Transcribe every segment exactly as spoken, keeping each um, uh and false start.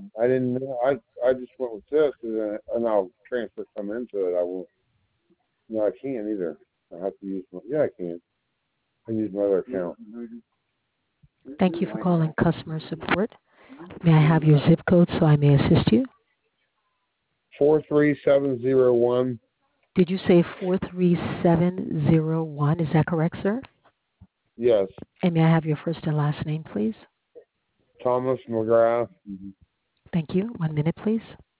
I didn't know. I I just went with this, and, then, and I'll transfer some into it. I won't. No, I can't either. I have to use my. Yeah, I can. I use my other account. Thank you for calling customer support. May I have your zip code so I may assist you? Four three seven zero one. Did you say four three seven zero one? Is that correct, sir? Yes, And may I have your first and last name, please? Thomas McGrath. Thank you. One minute, please.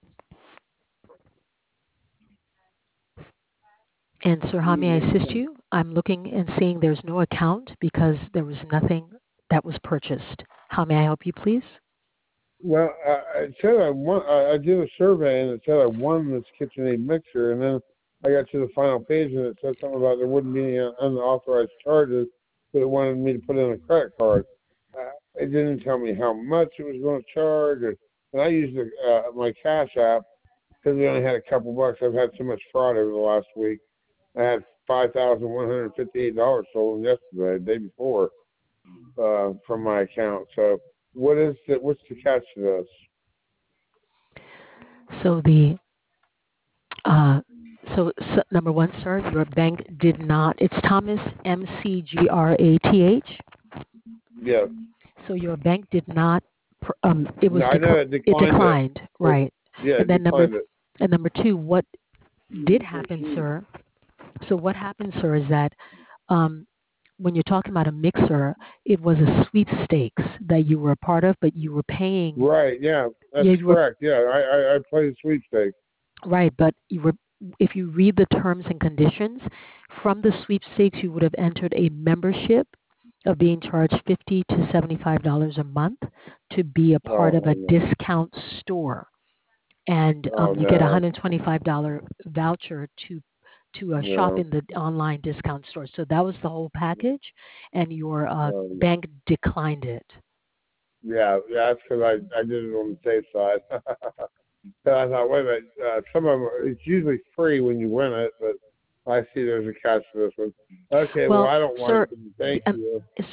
And sir, how may I assist you? I'm looking and seeing there's no account because there was nothing that was purchased. How may I help you, please? Well, I, it said I won. I, I did a survey, and it said I won this KitchenAid mixer, and then I got to the final page, and it said something about there wouldn't be any unauthorized charges, but it wanted me to put in a credit card. Uh, it didn't tell me how much it was going to charge, or, and I used the, uh, my Cash App because we only had a couple bucks. I've had so much fraud over the last week. I had five thousand one hundred fifty-eight dollars stolen yesterday, the day before, uh, from my account. So, what is the, what's the catch to this? So the uh, so, so number one, sir, your bank did not. It's Thomas M C G R A T H. Yes. So your bank did not. Um, it was No, I know it decl- it declined it. declined, right? Yeah, And it then number declined it. and number two, what did happen, sir? So what happened, sir, is that um, when you're talking about a mixer, it was a sweepstakes that you were a part of, but you were paying. Right, yeah, that's Yeah, you were correct. Yeah, I, I, I played sweepstakes. right, but you were. If you read the terms and conditions from the sweepstakes, you would have entered a membership of being charged fifty to seventy-five dollars a month to be a part of Oh, a no. discount store, and Oh, um, you get a one no. hundred twenty-five dollars voucher to to uh, shop No. in the online discount store. So that was the whole package, and your uh, Um, bank declined it. yeah, yeah, that's because I, I did it on the safe side. So I thought, wait a minute, uh, some of them, it's usually free when you win it, but I see there's a catch to this one. Okay, well, Well, I don't want sir, it. Thank um, you.